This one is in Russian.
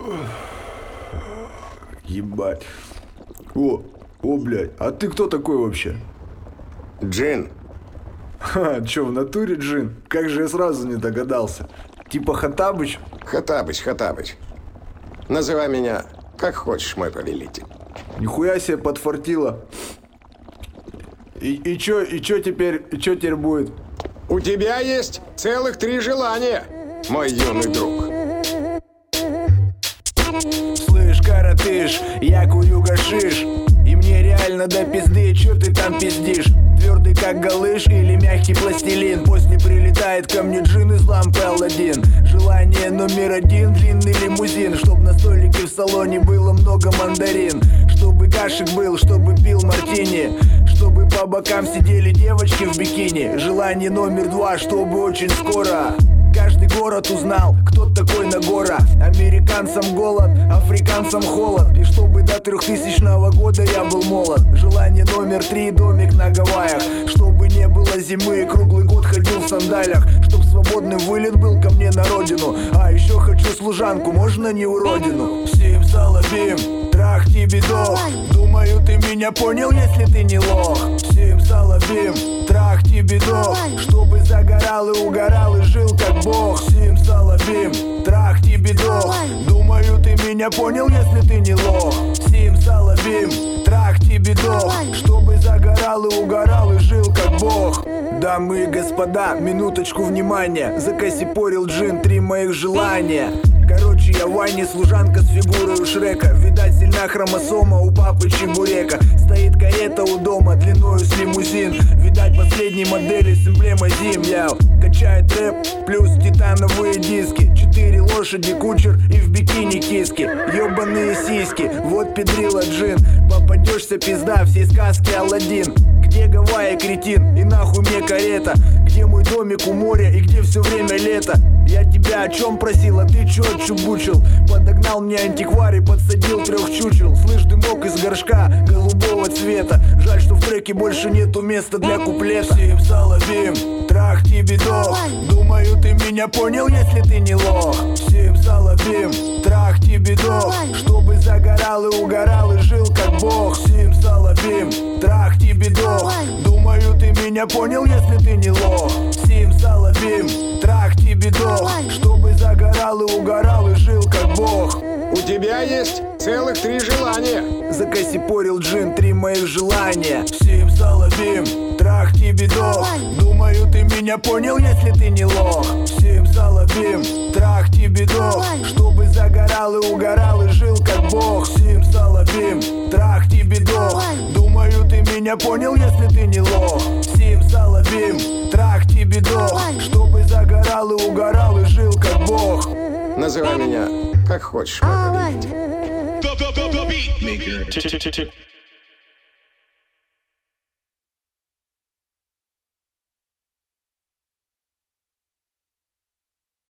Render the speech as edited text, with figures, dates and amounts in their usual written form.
Ебать. Блядь, а ты кто такой вообще? Джин. Ха, чё, в натуре Джин? Как же я сразу не догадался. Типа Хаттабыч? Хаттабыч. Называй меня как хочешь, мой повелитель. Нихуя себе подфартило. И чё теперь будет? У тебя есть целых 3 желания, мой юный друг. Слышь, коротыш, я курю гашиш, и мне реально до пизды, чё ты там пиздишь? Твердый как галыш или мягкий пластилин? После прилетает ко мне джин из лампы Аладдин. Желание номер 1, длинный лимузин, чтоб на столике в салоне было много мандарин, чтобы гашик был, чтобы пил мартини, чтобы по бокам сидели девочки в бикини. Желание номер 2, чтобы очень скоро каждый город узнал, кто такой Нагора. Американцам голод, африканцам холод, и чтобы до 3000 года я был молод. Желание номер 3, домик на Гавайях, чтобы не было зимы и круглый год ходил в сандалях, чтоб свободный вылет был ко мне на родину. А еще хочу служанку, можно не уродину. Сим салабим, трах тибидох, думаю ты меня понял, если ты не лох. Сим салабим, трах тибидох, чтобы загорал и угорал и жил как бог. Сим салабим, трах тибидох, думаю ты меня понял, если ты не лох. Сим салабим, трах тибидох, чтобы загорал и угорал и жил как бог. Дамы и господа, минуточку внимания, закосипорил джин 3 моих желания. Короче, я Ваня, служанка с фигурой у Шрека. Видать, сильна хромосома у папы чебурека. Стоит карета у дома длиною с лимузин. Видать, последней модели с эмблемой Зим. Я качает рэп, плюс титановые диски. 4 лошади, кучер и в бикини киски. Ёбаные сиськи, вот педрила джин. Попадешься, пизда, всей сказки Аладдин. Где Гавайи, кретин, и нахуй мне карета? Где мой домик у моря и где все время лето? Я тебя о чем просил, а ты чё отчубучил? Подогнал мне антиквар и подсадил 3 чучел. Слышь, дымок из горшка голубого цвета. Жаль, что в треке больше нету места для куплета. Сим салабим, трах тибидох, думаю ты меня понял, если ты не лох. Сим салабим, трах тибидох, чтобы загорал и угорал и жил как бог. Сим салабим, трах тибидох, думаю ты меня понял, если ты не лох. Сим салабим, трах тибидох, чтобы загорал и угорал и жил как бог. У тебя есть целых 3 желания. Закосипорил джин 3 моих желания. Сим салабим, трах тибидох, думаю ты меня понял, если ты не лох. Сим салабим, трах тибидох, чтобы загорал и угорал и жил как бог. Сим салабим, трах тибидох, думаю ты меня понял, если ты не лох. Сим салабим, трах тибидох, чтобы загорал и угорал и жил как бог. Называй меня как хочешь, мой повелитель. Beat maker.